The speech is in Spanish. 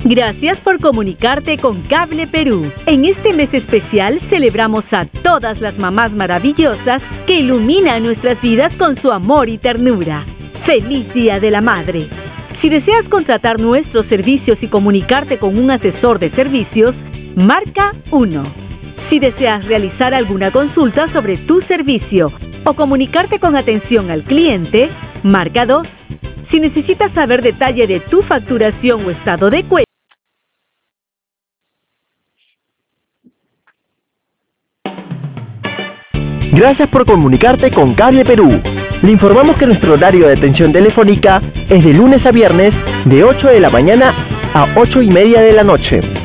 Gracias por comunicarte con Cable Perú. En este mes especial celebramos a todas las mamás maravillosas que iluminan nuestras vidas con su amor y ternura. ¡Feliz Día de la Madre! Si deseas contratar nuestros servicios y comunicarte con un asesor de servicios, marca 1. Si deseas realizar alguna consulta sobre tu servicio o comunicarte con atención al cliente, marca 2. Si necesitas saber detalle de tu facturación o estado de cuenta, Gracias por comunicarte con Cable Perú. Le informamos que nuestro horario de atención telefónica es de lunes a viernes de 8 de la mañana a 8:30 de la noche.